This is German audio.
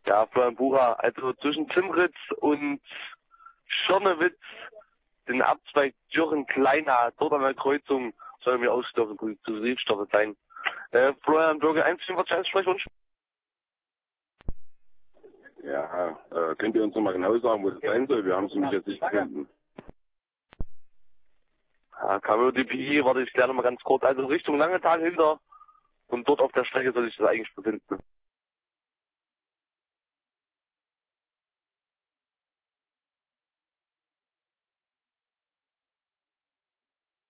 Ja, Florian Bucher, also zwischen Zimritz und Schirnewitz, den Abzweig Dürren-Kleina, dort an der Kreuzung sollen wir Ausstoffe sein. Florian Bürger, einzigen Wahrscheinlichkeitswunsch? Ja, könnt ihr uns noch mal genau sagen, wo das sein soll? Wir haben es nämlich jetzt nicht gefunden. Ja, KWDPI, warte, ich kläre noch mal ganz kurz. Also Richtung Langetal hinter und dort auf der Strecke soll ich das eigentlich befinden.